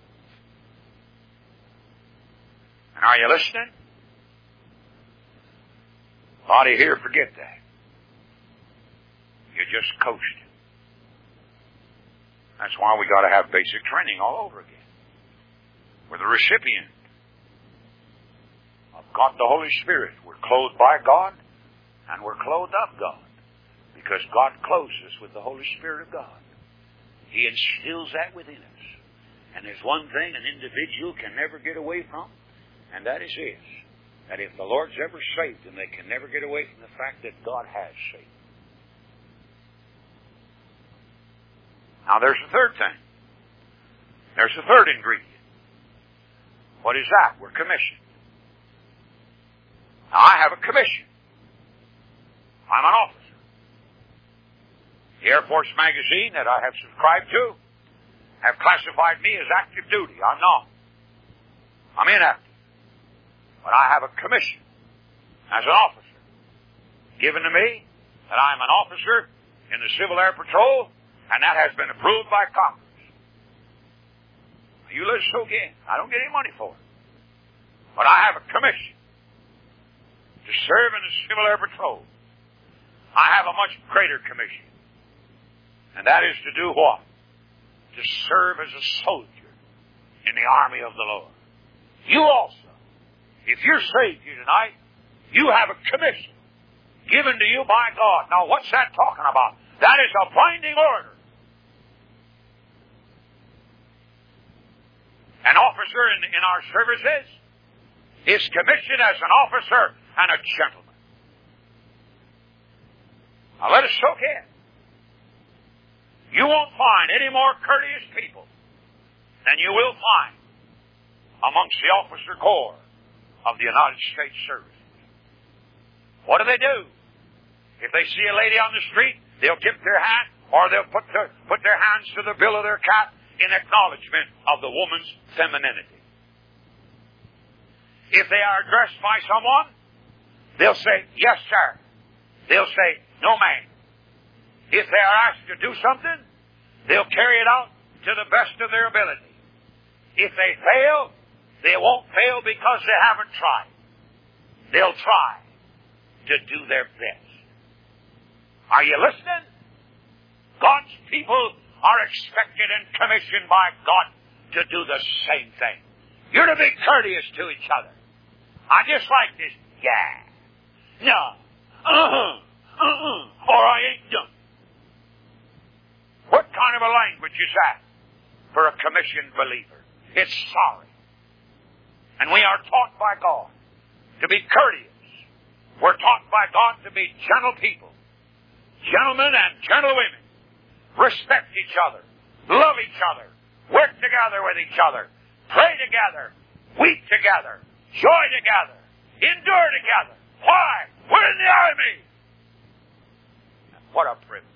And are you listening? A lot of you here forget that. You're just coasting. That's why we got to have basic training all over again. We're the recipient of God the Holy Spirit. We're clothed by God and we're clothed of God because God clothes us with the Holy Spirit of God. He instills that within us. And there's one thing an individual can never get away from, and that is this, that if the Lord's ever saved them, they can never get away from the fact that God has saved them. Now there's a third thing. There's a third ingredient. What is that? We're commissioned. Now I have a commission. I'm an officer. The Air Force magazine that I have subscribed to have classified me as active duty. I'm not. I'm inactive. But I have a commission as an officer given to me that I'm an officer in the Civil Air Patrol, and that has been approved by Congress. You listen again. I don't get any money for it. But I have a commission to serve in the Civil Air Patrol. I have a much greater commission. And that is to do what? To serve as a soldier in the army of the Lord. You also, if you're saved here tonight, you have a commission given to you by God. Now what's that talking about? That is a binding order. An officer in, in our services is commissioned as an officer and a gentleman. Now let us soak in. You won't find any more courteous people than you will find amongst the officer corps of the United States services. What do they do? If they see a lady on the street, they'll tip their hat or they'll put their, put their hands to the bill of their cap in acknowledgement of the woman's femininity. If they are addressed by someone, they'll say, yes, sir. They'll say, no, ma'am. If they are asked to do something, they'll carry it out to the best of their ability. If they fail, they won't fail because they haven't tried. They'll try to do their best. Are you listening? God's people are expected and commissioned by God to do the same thing. You're to be courteous to each other. I just like this. Yeah. No. Uh-huh. Uh-uh. Or I ain't done. What kind of a language is that for a commissioned believer? It's sorry. And we are taught by God to be courteous. We're taught by God to be gentle people. Gentlemen and gentlewomen. Respect each other. Love each other. Work together with each other. Pray together. Weep together. Joy together. Endure together. Why? We're in the army. What a privilege.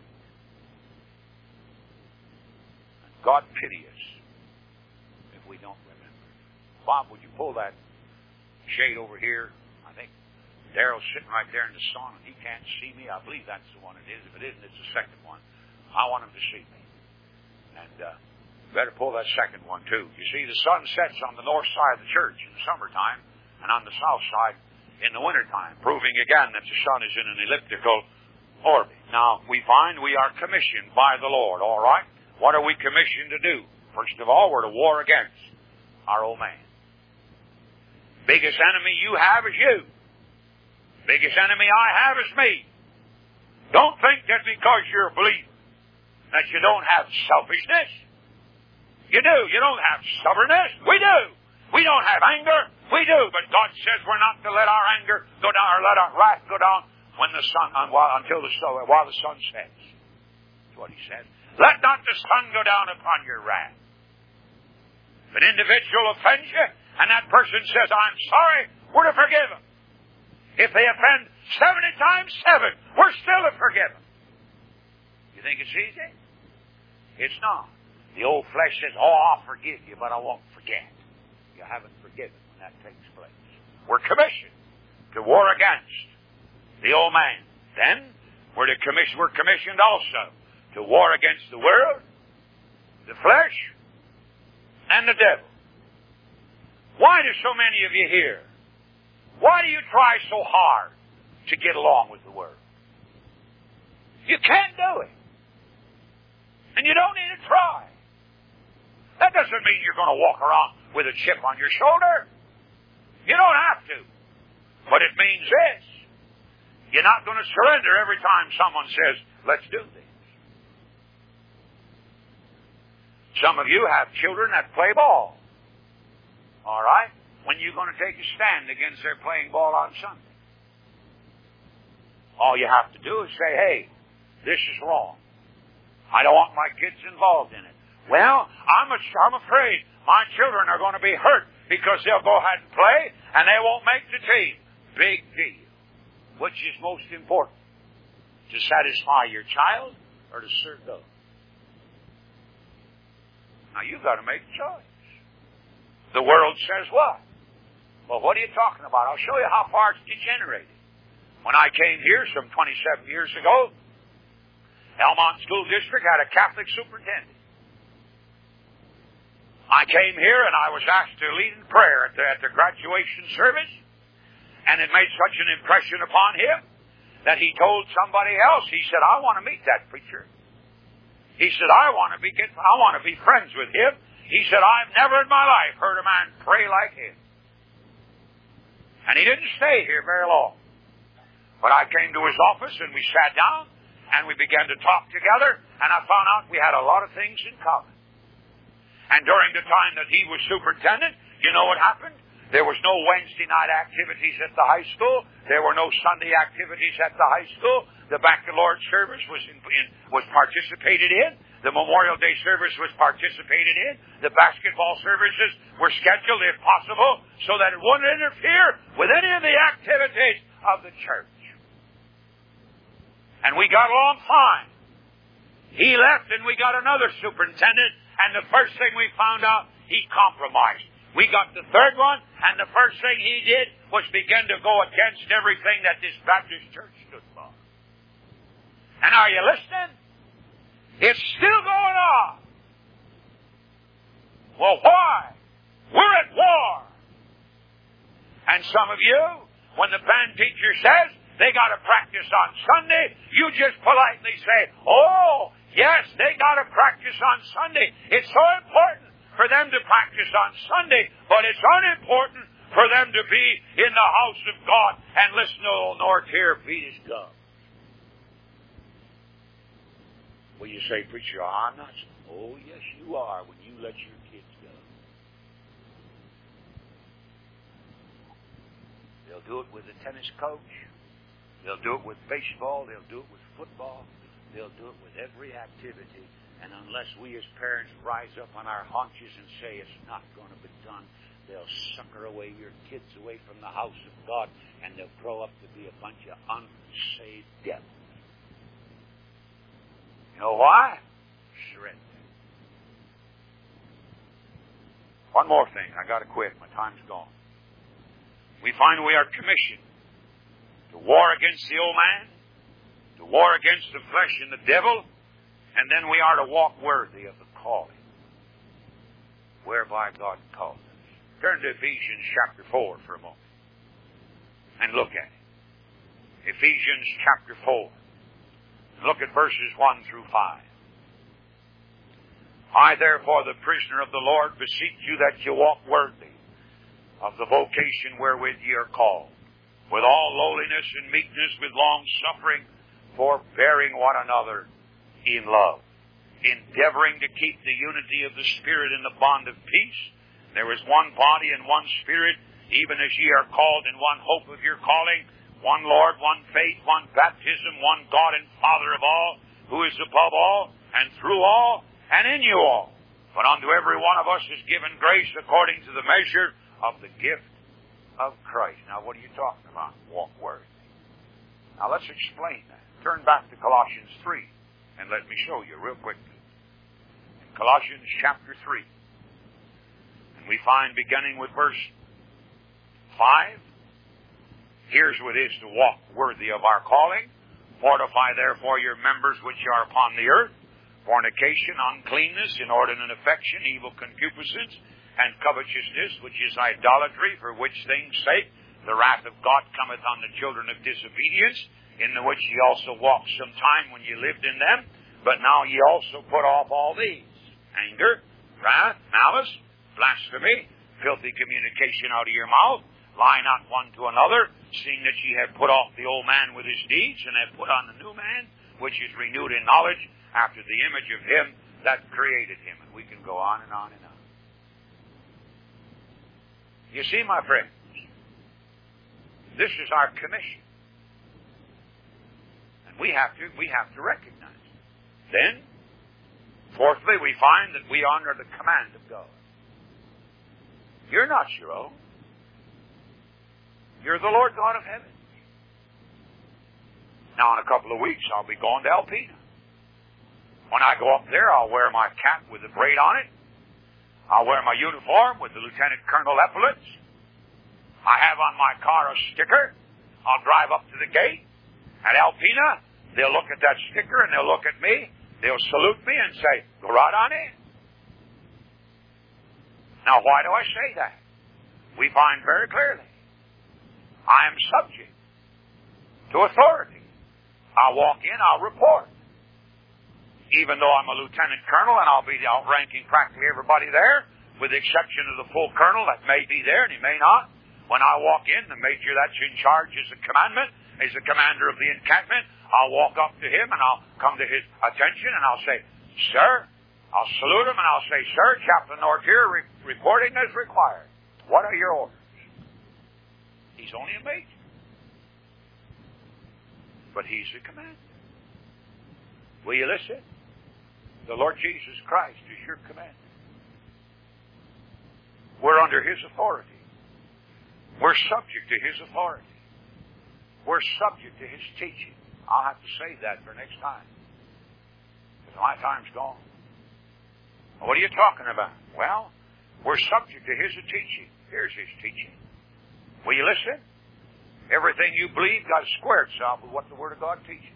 God pity us if we don't remember. Bob, would you pull that shade over here? I think Daryl's sitting right there in the sun and he can't see me. I believe that's the one it is. If it isn't, it's the second one. I want him to see me. And uh, better pull that second one too. You see, the sun sets on the north side of the church in the summertime and on the south side in the wintertime, proving again that the sun is in an elliptical orbit. Now, we find we are commissioned by the Lord, all right? What are we commissioned to do? First of all, we're to war against our old man. Biggest enemy you have is you. Biggest enemy I have is me. Don't think that because you're a believer that you don't have selfishness. You do. You don't have stubbornness. We do. We don't have anger. We do. But God says we're not to let our anger go down or let our wrath go down when the sun, until the sun, while the sun sets. That's what He says. Let not the sun go down upon your wrath. If an individual offends you, and that person says, I'm sorry, we're to forgive them. If they offend seventy times seven, we're still to forgive them. You think it's easy? It's not. The old flesh says, oh, I'll forgive you, but I won't forget. You haven't forgiven when that takes place. We're commissioned to war against the old man. Then, we're, to commission, we're commissioned also to war against the world, the flesh, and the devil. Why do so many of you here? Why do you try so hard to get along with the world? You can't do it. And you don't need to try. That doesn't mean you're going to walk around with a chip on your shoulder. You don't have to. But it means this. You're not going to surrender every time someone says, let's do this. Some of you have children that play ball. All right? When are you going to take a stand against their playing ball on Sunday? All you have to do is say, hey, this is wrong. I don't want my kids involved in it. Well, I'm, a, I'm afraid my children are going to be hurt because they'll go ahead and play and they won't make the team. Big deal. Which is most important? To satisfy your child or to serve God? Now you've got to make a choice. The world says what? Well, what are you talking about? I'll show you how far it's degenerated. When I came here some twenty-seven years ago, Elmont School District had a Catholic superintendent. I came here and I was asked to lead in prayer at the, at the graduation service, and it made such an impression upon him that he told somebody else, he said, I want to meet that preacher. He said, I want to be get, I want to be friends with him. He said, I've never in my life heard a man pray like him. And he didn't stay here very long. But I came to his office and we sat down and we began to talk together, and I found out we had a lot of things in common. And during the time that he was superintendent, you know what happened? There was no Wednesday night activities at the high school. There were no Sunday activities at the high school. The Back to Lord service was in, in, was participated in. The Memorial Day service was participated in. The basketball services were scheduled, if possible, so that it wouldn't interfere with any of the activities of the church. And we got along fine. He left and we got another superintendent, and the first thing we found out, he compromised. We got the third one, and the first thing he did was begin to go against everything that this Baptist church stood for. And are you listening? It's still going on. Well, why? We're at war. And some of you, when the band teacher says they got to practice on Sunday, you just politely say, oh, yes, they got to practice on Sunday. It's so important for them to practice on Sunday, but it's unimportant for them to be in the house of God and listen to old North here beat his gum. Well, you say, preacher, I'm not. Oh, yes, you are when you let your kids go. They'll do it with a tennis coach. They'll do it with baseball. They'll do it with football. They'll do it with every activity. And unless we as parents rise up on our haunches and say it's not going to be done, they'll sucker away your kids away from the house of God, and they'll grow up to be a bunch of unsaved devils. You know why? Surrender. One more thing. I got to quit. My time's gone. We find we are commissioned to war against the old man, to war against the flesh and the devil, and then we are to walk worthy of the calling whereby God called us. Turn to Ephesians chapter four for a moment and look at it. Ephesians chapter four. Look at verses one through five. I, therefore, the prisoner of the Lord, beseech you that you walk worthy of the vocation wherewith ye are called, with all lowliness and meekness, with long suffering, forbearing one another in love, endeavoring to keep the unity of the Spirit in the bond of peace. There is one body and one Spirit, even as ye are called in one hope of your calling, one Lord, one faith, one baptism, one God and Father of all, who is above all, and through all, and in you all. But unto every one of us is given grace according to the measure of the gift of Christ. Now, what are you talking about? Walk worthy. Now, let's explain that. Turn back to Colossians three, and let me show you real quickly. In Colossians chapter three, and we find beginning with verse five, here's what it is to walk worthy of our calling. Fortify therefore your members which are upon the earth, fornication, uncleanness, inordinate affection, evil concupiscence, and covetousness, which is idolatry, for which things' sake the wrath of God cometh on the children of disobedience, in the which ye also walked sometime when ye lived in them, but now ye also put off all these: anger, wrath, malice, blasphemy, filthy communication out of your mouth. Lie not one to another, seeing that ye have put off the old man with his deeds, and have put on the new man, which is renewed in knowledge, after the image of him that created him. And we can go on and on and on. You see, my friends, this is our commission. And we have to, we have to recognize it. Then, fourthly, we find that we honor the command of God. You're not your own. You're the Lord God of heaven. Now, in a couple of weeks, I'll be going to Alpena. When I go up there, I'll wear my cap with the braid on it. I'll wear my uniform with the Lieutenant Colonel epaulets. I have on my car a sticker. I'll drive up to the gate at Alpena. They'll look at that sticker and they'll look at me. They'll salute me and say, "Go right on in." Now, why do I say that? We find very clearly, I am subject to authority. I'll walk in, I'll report. Even though I'm a lieutenant colonel and I'll be outranking practically everybody there, with the exception of the full colonel that may be there and he may not. When I walk in, the major that's in charge is the commandment, is the commander of the encampment. I'll walk up to him and I'll come to his attention and I'll say, "Sir," I'll salute him and I'll say, "Sir, Chaplain North here, re- reporting as required. What are your orders?" He's only a major. But he's the commander. Will you listen? The Lord Jesus Christ is your commander. We're under his authority. We're subject to his authority. We're subject to his teaching. I'll have to save that for next time, because my time's gone. What are you talking about? Well, we're subject to his teaching. Here's his teaching. Will you listen? Everything you believe got to square itself with what the Word of God teaches.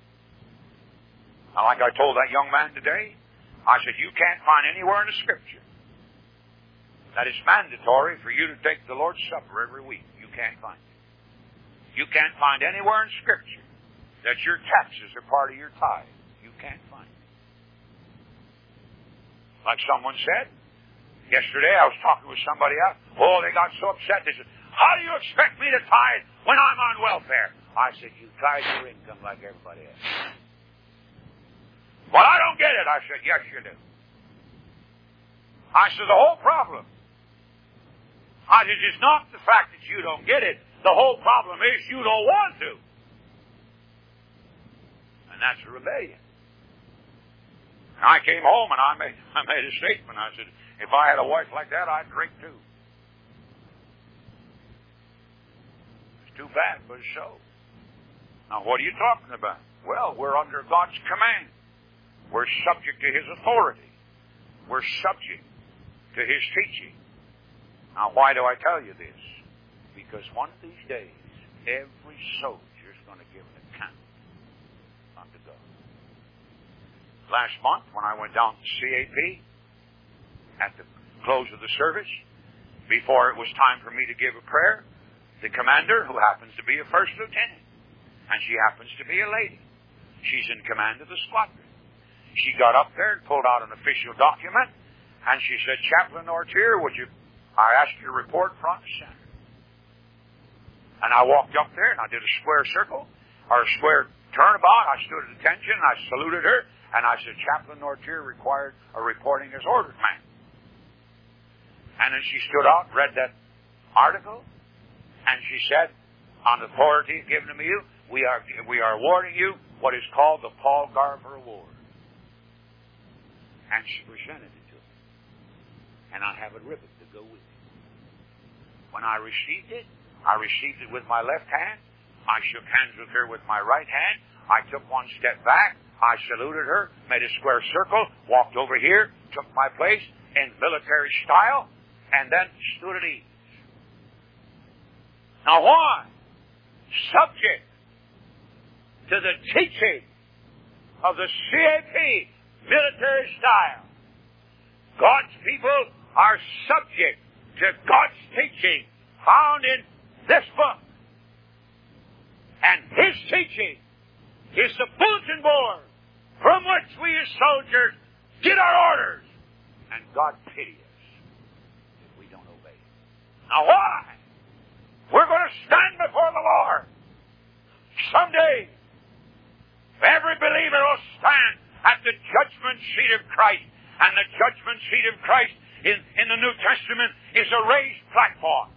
Now, like I told that young man today, I said, you can't find anywhere in the Scripture that it's mandatory for you to take the Lord's Supper every week. You can't find it. You can't find anywhere in Scripture that your taxes are part of your tithe. You can't find it. Like someone said, yesterday I was talking with somebody else. Oh, they got so upset. They said, "How do you expect me to tithe when I'm on welfare?" I said, "You tithe your income like everybody else." "Well, I don't get it." I said, "Yes, you do." I said, "The whole problem, I said, it's not the fact that you don't get it. The whole problem is you don't want to. And that's a rebellion." And I came home and I made, I made a statement. I said, if I had a wife like that, I'd drink too. It's too bad, but it's so. Now, what are you talking about? Well, we're under God's command. We're subject to his authority. We're subject to his teaching. Now, why do I tell you this? Because one of these days, every soldier is going to give an account unto God. Last month, when I went down to C A P, at the close of the service, before it was time for me to give a prayer, the commander, who happens to be a first lieutenant, and she happens to be a lady, she's in command of the squadron. She got up there and pulled out an official document, and she said, "Chaplain Nortier, would you, I asked you to report front and center." And I walked up there, and I did a square circle, or a square turnabout. I stood at attention, and I saluted her, and I said, "Chaplain Nortier required a reporting as ordered, ma'am." And then she stood out, read that article, and she said, "On authority given to you, we are we are awarding you what is called the Paul Garver Award." And she presented it to me. and I have a ribbon to go with it. When I received it, I received it with my left hand. I shook hands with her with my right hand. I took one step back. I saluted her, made a square circle, walked over here, took my place in military style, and then stood at ease. Now why? Subject to the teaching of the C A P military style. God's people are subject to God's teaching found in this book. And His teaching is the bulletin board from which we as soldiers get our orders. And God pity us if we don't obey it. Now why? We're going to stand before the Lord. Someday, every believer will stand at the judgment seat of Christ. And the judgment seat of Christ in, in the New Testament is a raised platform.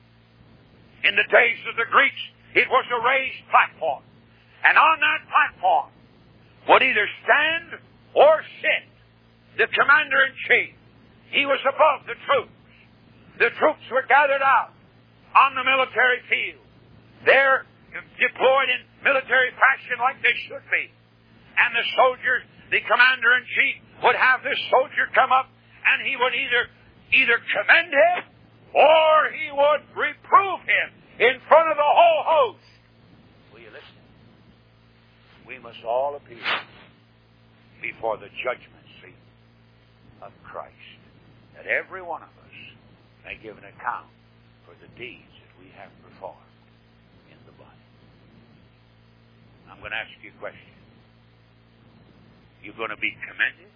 In the days of the Greeks, it was a raised platform. And on that platform would either stand or sit the commander-in-chief. He was above the troops. The troops were gathered out on the military field. They're deployed in military fashion like they should be. And the soldiers, the commander-in-chief, would have this soldier come up and he would either either commend him or he would reprove him in front of the whole host. Will you listen? We must all appear before the judgment seat of Christ, that every one of us may give an account for the deeds that we have performed in the body. I'm going to ask you a question. You going to be commended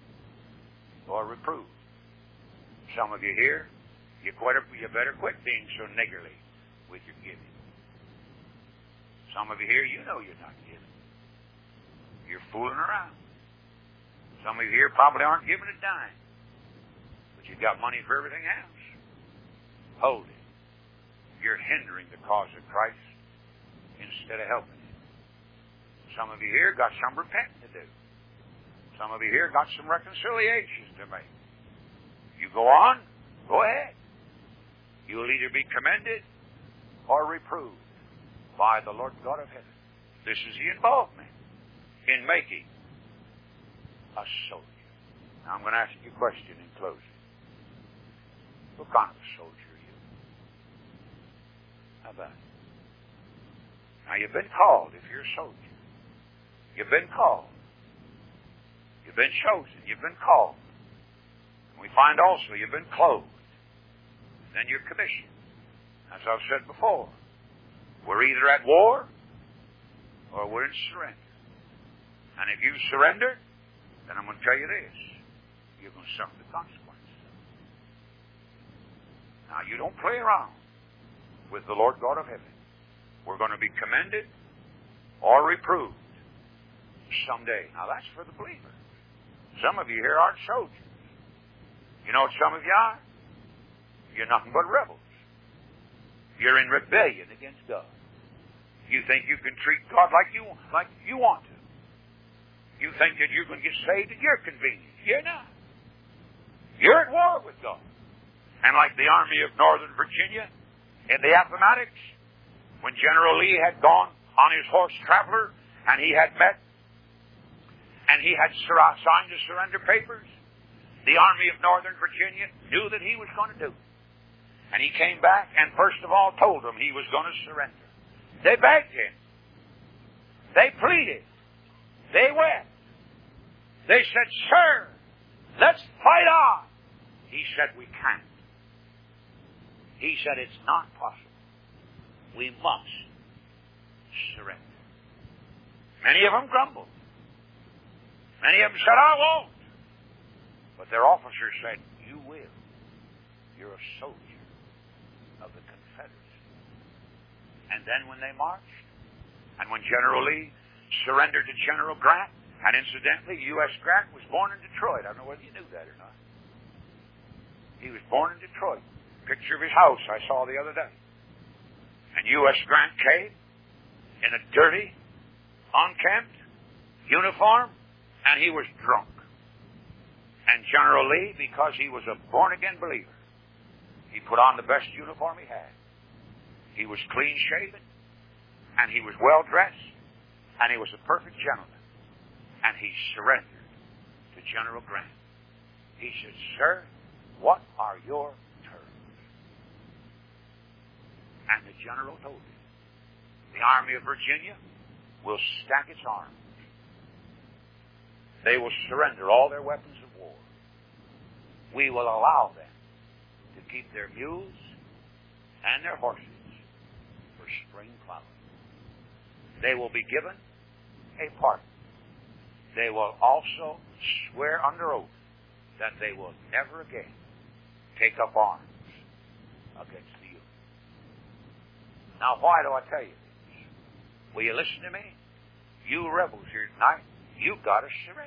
or reproved? Some of you here, you, quite, you better quit being so niggardly with your giving. Some of you here, you know you're not giving. You're fooling around. Some of you here probably aren't giving a dime, but you've got money for everything else. Hold it. You're hindering the cause of Christ instead of helping it. Some of you here got some repenting to do. Some of you here got some reconciliations to make. You go on, go ahead. You will either be commended or reproved by the Lord God of heaven. This is the involvement in making a soldier. Now I'm going to ask you a question in closing. What kind of a soldier are you? How about it? Now you've been called if you're a soldier. You've been called. You've been chosen. You've been called. And we find also you've been clothed. Then you're commissioned. As I've said before, we're either at war or we're in surrender. And if you surrender, then I'm going to tell you this. You're going to suffer the consequences. Now, you don't play around with the Lord God of heaven. We're going to be commended or reproved someday. Now, that's for the believer. Some of you here aren't soldiers. You know what some of you are? You're nothing but rebels. You're in rebellion against God. You think you can treat God like you like you want to. You think that you're going to get saved at your convenience. You're not. You're at war with God. And like the Army of Northern Virginia in the Appomattox, when General Lee had gone on his horse Traveler and he had met and he had signed the surrender papers, the Army of Northern Virginia knew that he was going to do it. And he came back and first of all told them he was going to surrender. They begged him. They pleaded. They wept. They said, "Sir, let's fight on." He said, "We can't." He said, "It's not possible. We must surrender." Many of them grumbled. Many of them said, "I won't." But their officers said, "You will. You're a soldier of the Confederacy." And then when they marched, and when General Lee surrendered to General Grant, and incidentally, U S Grant was born in Detroit. I don't know whether you knew that or not. He was born in Detroit. Picture of his house I saw the other day. And U S Grant came in a dirty, unkempt uniform, and he was drunk. And General Lee, because he was a born-again believer, he put on the best uniform he had. He was clean-shaven, and he was well-dressed, and he was a perfect gentleman. And he surrendered to General Grant. He said, "Sir, what are your terms?" And the general told him, "The Army of Virginia will stack its arms. They will surrender all their weapons of war. We will allow them to keep their mules and their horses for spring plowing. They will be given a pardon. They will also swear under oath that they will never again take up arms against the Union." Now, why do I tell you this? Will you listen to me? You rebels here tonight, you've got to surrender.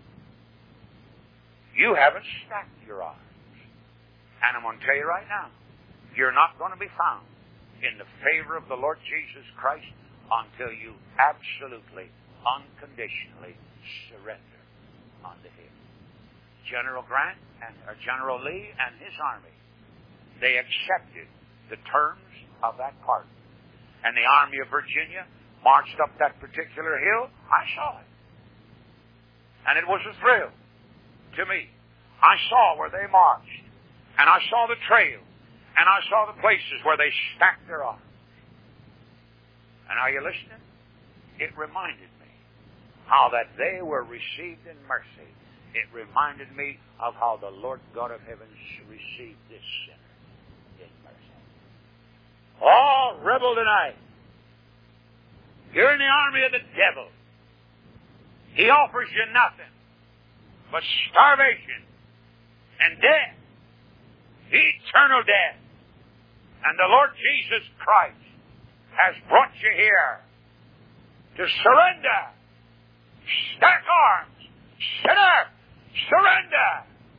You haven't stacked your arms. And I'm going to tell you right now, you're not going to be found in the favor of the Lord Jesus Christ until you absolutely, unconditionally surrender unto Him. General Grant and or General Lee and his army, they accepted the terms of that pardon. And the Army of Virginia marched up that particular hill. I saw it. And it was a thrill to me. I saw where they marched. And I saw the trail. And I saw the places where they stacked their arms. And are you listening? It reminded me how that they were received in mercy. It reminded me of how the Lord God of heaven received this sinner in mercy. Oh, rebel tonight. You're in the army of the devil. He offers you nothing but starvation and death, eternal death. And the Lord Jesus Christ has brought you here to surrender, stack arms, sinner, surrender.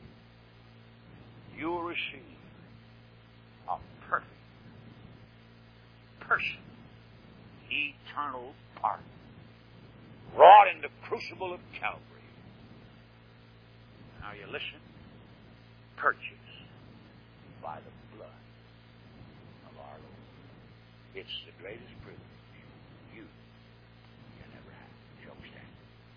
You will receive a perfect, personal, eternal pardon, wrought in the crucible of Calvary. Now you listen. Purchased by the blood of our Lord. It's the greatest privilege you can ever have. Shall we stand?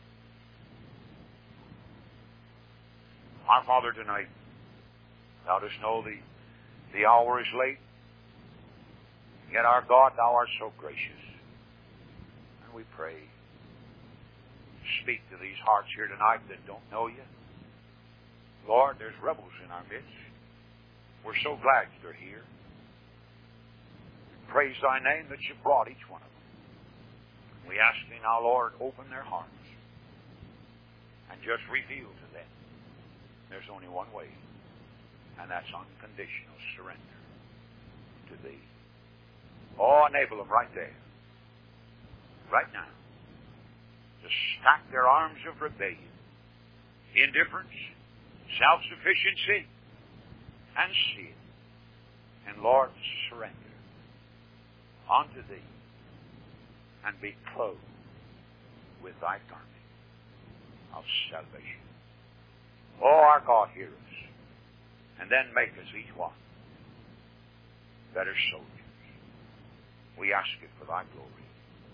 Our Father, tonight, Thou dost know the, the hour is late. Yet, our God, Thou art so gracious. And we pray, speak to these hearts here tonight that don't know You. Lord, there's rebels in our midst. We're so glad You're here. We praise Thy name that You brought each one of them. We ask Thee now, Lord, open their hearts and just reveal to them there's only one way, and that's unconditional surrender to Thee. Oh, enable them right there, right now, to stack their arms of rebellion, indifference, self-sufficiency, and sin. And Lord, surrender unto Thee and be clothed with Thy garment of salvation. Oh, our God, hear us. And then make us each one better soldiers. We ask it for Thy glory.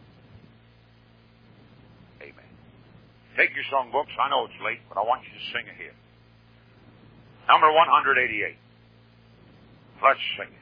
Amen. Take your songbooks. I know it's late, but I want you to sing a hymn. Number one hundred eighty-eight. Let's sing it.